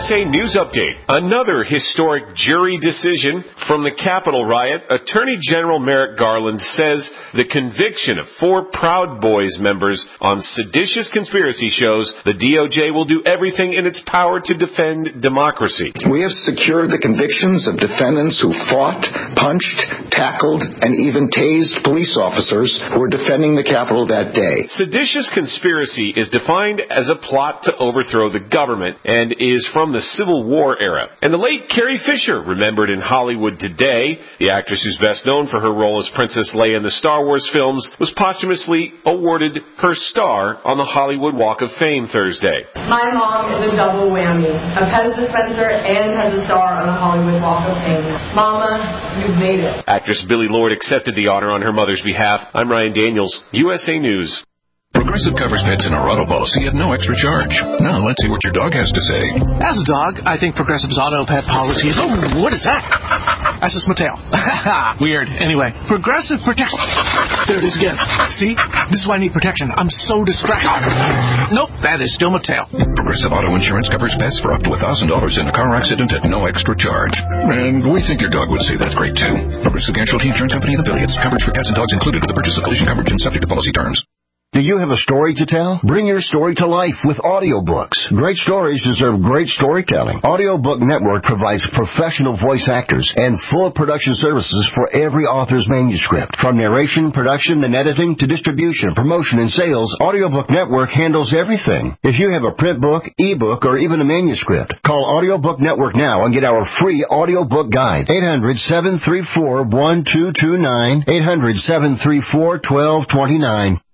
USA News Update. Another historic jury decision from the Capitol riot. Attorney General Merrick Garland says the conviction of 4 Proud Boys members on seditious conspiracy shows the DOJ will do everything in its power to defend democracy. We have secured the convictions of defendants who fought, punched, tackled, and even tased police officers who were defending the Capitol that day. Seditious conspiracy is defined as a plot to overthrow the government and is from the Civil War era. And the late Carrie Fisher, remembered in Hollywood today, the actress who's best known for her role as Princess Leia in the Star Wars films, was posthumously awarded her star on the Hollywood Walk of Fame Thursday. My mom is a double whammy, a Pez dispenser and has a star on the Hollywood Walk of Fame. Mama, you've made it. Actress Billie Lourd accepted the honor on her mother's behalf. I'm Ryan Daniels, USA News. Progressive covers pets in our auto policy at no extra charge. Now let's see what your dog has to say. As a dog, I think Progressive's auto pet policy is... Oh, what is that? That's just my tail. Weird. Anyway, Progressive protects... There it is again. See? This is why I need protection. I'm so distracted. Nope, that is still my tail. Progressive Auto Insurance covers pets for up to $1,000 in a car accident at no extra charge. And we think your dog would say that's great, too. Progressive Casualty Insurance Company and affiliates. Coverage for cats and dogs included with the purchase of collision coverage and subject to policy terms. Do you have a story to tell? Bring your story to life with audiobooks. Great stories deserve great storytelling. Audiobook Network provides professional voice actors and full production services for every author's manuscript. From narration, production, and editing to distribution, promotion, and sales, Audiobook Network handles everything. If you have a print book, ebook, or even a manuscript, call Audiobook Network now and get our free audiobook guide. 800-734-1229. 800-734-1229.